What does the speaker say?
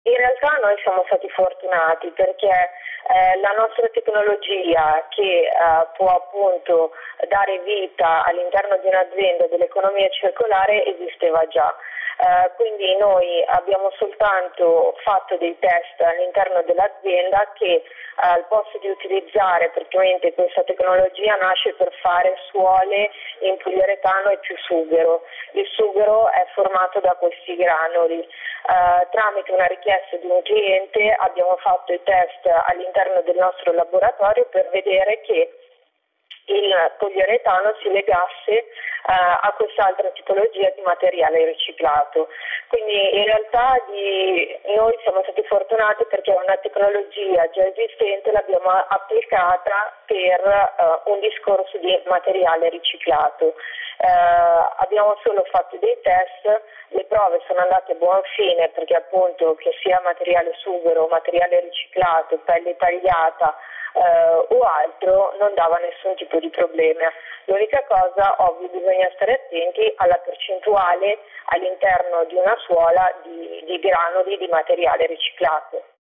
In realtà noi siamo stati fortunati perché la nostra tecnologia che può appunto dare vita all'interno di un'azienda dell'economia circolare esisteva già. Quindi noi abbiamo soltanto fatto dei test all'interno dell'azienda che al posto di utilizzare praticamente questa tecnologia nasce per fare suole in poliuretano e più sughero. Il sughero è formato da questi granuli. Tramite una richiesta di un cliente abbiamo fatto i test all'interno del nostro laboratorio per vedere che il poliuretano si legasse a quest'altra tipologia di materiale riciclato. Quindi in realtà noi siamo stati fortunati perché una tecnologia già esistente l'abbiamo applicata per un discorso di materiale riciclato. Abbiamo solo fatto dei test, le prove sono andate a buon fine perché appunto che sia materiale sughero, materiale riciclato, pelle tagliata o altro non dava nessun tipo di problema. L'unica cosa, ovvio, bisogna stare attenti alla percentuale all'interno di una suola di granuli di materiale riciclato.